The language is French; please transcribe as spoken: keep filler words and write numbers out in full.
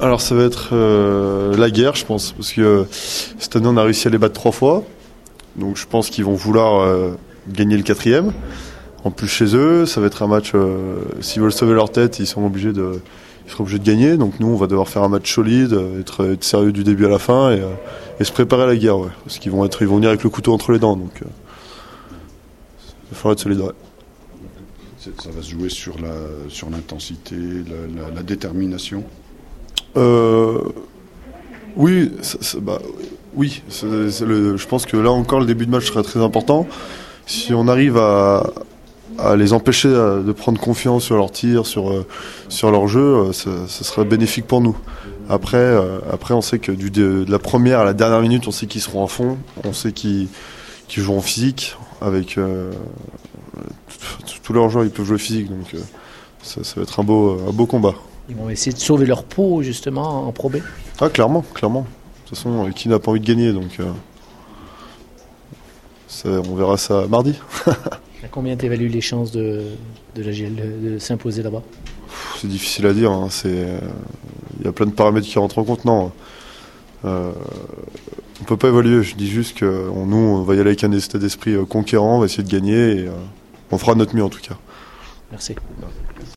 Alors ça va être euh, la guerre, je pense, parce que euh, cette année on a réussi à les battre trois fois, donc je pense qu'ils vont vouloir euh, gagner le quatrième. En plus chez eux, ça va être un match. Euh, s'ils veulent sauver leur tête, ils sont obligés de, ils seront obligés de gagner. Donc nous, on va devoir faire un match solide, être, être sérieux du début à la fin et, euh, et se préparer à la guerre, ouais, parce qu'ils vont être, ils vont venir avec le couteau entre les dents, donc euh, il va falloir être solide. Ouais. Ça va se jouer sur la, sur l'intensité, la, la, la détermination. Euh, oui, ça, ça, bah, oui. C'est, c'est le, je pense que là encore le début de match sera très important. Si on arrive à, à les empêcher de prendre confiance sur leur tir, sur sur leur jeu, ça, ça sera bénéfique pour nous. Après, euh, après on sait que du, de, de la première à la dernière minute, on sait qu'ils seront à fond, on sait qu'ils, qu'ils joueront physique avec euh, tous leurs joueurs, ils peuvent jouer physique, donc euh, ça, ça va être un beau un beau combat. Ils vont essayer de sauver leur peau, justement, en Pro B. Ah, clairement, clairement. De toute façon, qui n'a pas envie de gagner, donc euh, ça, on verra ça mardi. À combien t'évalues les chances de, de la G L de, de s'imposer là-bas? C'est difficile à dire. Hein. C'est, il euh, y a plein de paramètres qui rentrent en compte. Non, euh, on peut pas évaluer. Je dis juste que on, nous, on va y aller avec un état d'esprit conquérant, on va essayer de gagner et euh, on fera de notre mieux en tout cas. Merci.